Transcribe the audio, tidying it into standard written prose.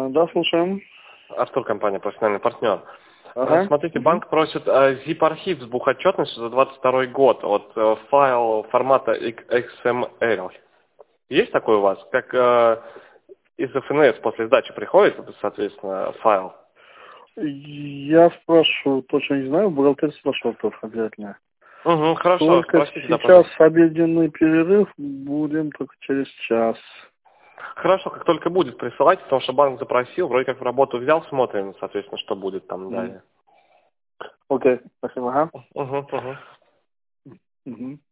Да, слушаем. Артур, компания «Профессиональный партнер». Ага. Смотрите, банк просит zip-архив с бухотчетностью за 22 год, вот файл формата XML. Есть такой у вас? Как из ФНС после сдачи приходит, соответственно, файл? Я спрошу, точно не знаю, бухгалтер спрошу тоже обязательно. Угу, хорошо, Только спросите, да, сейчас пожалуйста. обеденный перерыв, будем только через час. Хорошо, как только будет, присылайте, потому что банк запросил, вроде как в работу взял, смотрим, соответственно, что будет там далее. Окей, спасибо, ага. Угу, угу. Угу.